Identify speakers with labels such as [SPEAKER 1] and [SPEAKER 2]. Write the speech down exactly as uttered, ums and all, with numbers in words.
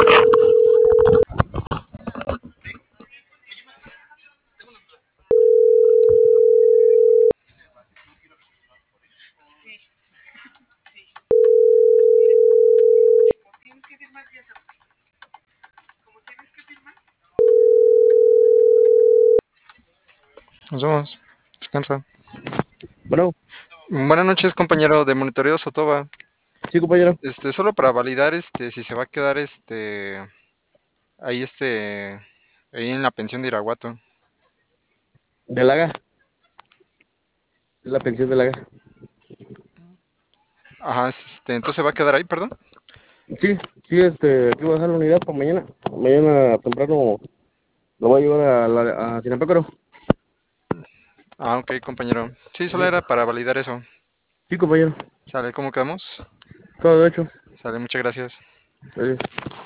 [SPEAKER 1] Nos vemos. Descansa.
[SPEAKER 2] Bueno,
[SPEAKER 1] Buenas noches, compañero de monitoreo Sotoba.
[SPEAKER 2] sí, compañero.
[SPEAKER 1] Este, solo para validar este si se va a quedar este ahí este ahí en la pensión de Iraguato.
[SPEAKER 2] De Laga. Es la pensión de Laga.
[SPEAKER 1] Ajá, este, entonces va a quedar ahí, perdón.
[SPEAKER 2] Sí, sí, este, aquí voy a dejar la unidad para mañana. Mañana temprano lo voy a llevar a, la, a Sinapecuaro.
[SPEAKER 1] Ah, ok, compañero. Sí, solo
[SPEAKER 2] Ujú.
[SPEAKER 1] era para validar eso.
[SPEAKER 2] Sí, compañero.
[SPEAKER 1] ¿Sale? ¿Cómo quedamos?
[SPEAKER 2] Todo hecho.
[SPEAKER 1] Sale, muchas gracias.
[SPEAKER 2] Adiós.